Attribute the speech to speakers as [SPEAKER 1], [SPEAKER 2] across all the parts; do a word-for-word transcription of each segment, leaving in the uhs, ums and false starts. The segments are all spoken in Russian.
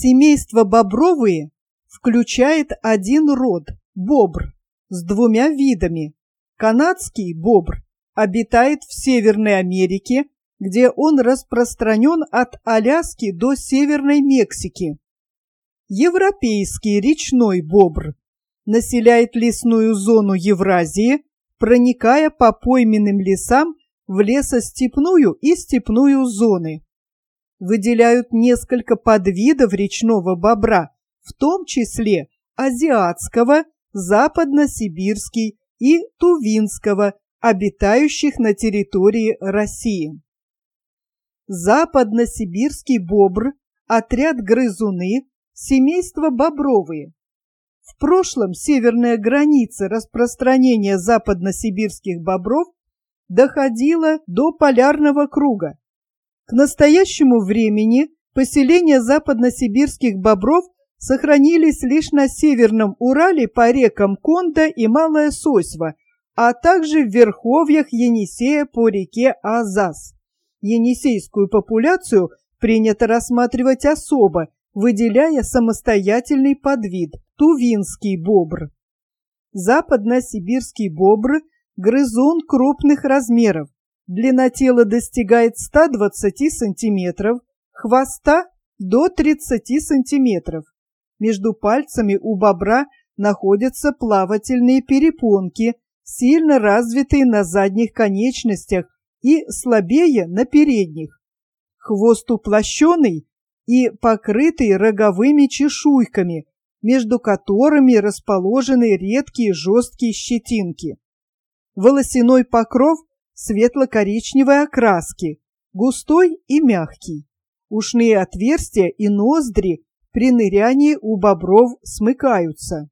[SPEAKER 1] Семейство бобровые включает один род – бобр с двумя видами. Канадский бобр обитает в Северной Америке, где он распространен от Аляски до Северной Мексики. Европейский речной бобр населяет лесную зону Евразии, проникая по пойменным лесам в лесостепную и степную зоны. Выделяют несколько подвидов речного бобра, в том числе азиатского, западно-сибирский и тувинского, обитающих на территории России. Западно-сибирский бобр, отряд грызуны, семейство бобровые. В прошлом северная граница распространения западно-сибирских бобров доходила до полярного круга. К настоящему времени поселения западно-сибирских бобров сохранились лишь на Северном Урале по рекам Конда и Малая Сосьва, а также в верховьях Енисея по реке Азас. Енисейскую популяцию принято рассматривать особо, выделяя самостоятельный подвид – тувинский бобр. Западно-сибирский бобр – грызун крупных размеров. Длина тела достигает ста двадцати сантиметров, хвоста – до тридцати сантиметров. Между пальцами у бобра находятся плавательные перепонки, сильно развитые на задних конечностях и слабее на передних. Хвост уплощенный и покрытый роговыми чешуйками, между которыми расположены редкие жесткие щетинки. Волосяной покров светло-коричневой окраски, густой и мягкий. Ушные отверстия и ноздри при нырянии у бобров смыкаются.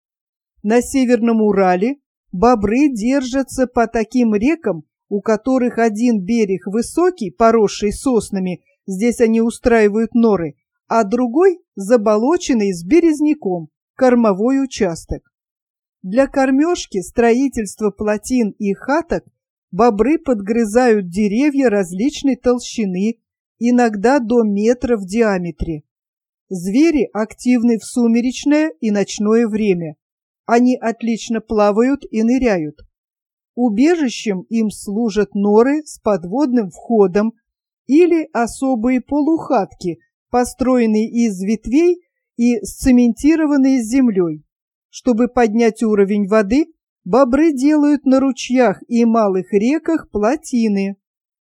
[SPEAKER 1] На Северном Урале бобры держатся по таким рекам, у которых один берег высокий, поросший соснами, здесь они устраивают норы, а другой заболоченный с березняком, кормовой участок. Для кормежки, строительства плотин и хаток бобры подгрызают деревья различной толщины, иногда до метра в диаметре. Звери активны в сумеречное и ночное время. Они отлично плавают и ныряют. Убежищем им служат норы с подводным входом или особые полухатки, построенные из ветвей и сцементированные с землей. Чтобы поднять уровень воды, бобры делают на ручьях и малых реках плотины.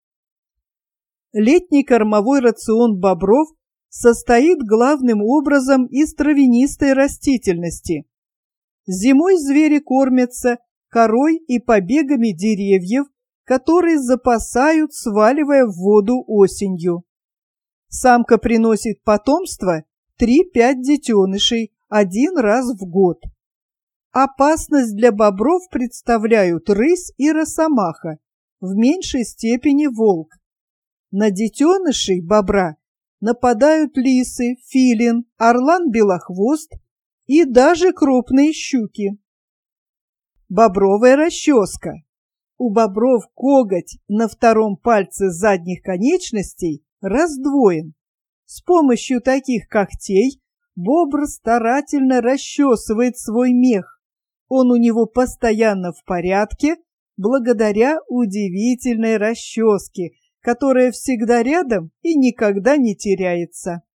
[SPEAKER 1] Летний кормовой рацион бобров состоит главным образом из травянистой растительности. Зимой звери кормятся корой и побегами деревьев, которые запасают, сваливая в воду осенью. Самка приносит потомство три-пять детенышей один раз в год. Опасность для бобров представляют рысь и росомаха, в меньшей степени волк. На детенышей бобра нападают лисы, филин, орлан-белохвост и даже крупные щуки. Бобровая расческа. У бобров коготь на втором пальце задних конечностей раздвоен. С помощью таких когтей бобр старательно расчесывает свой мех. Он у него постоянно в порядке, благодаря удивительной расческе, которая всегда рядом и никогда не теряется.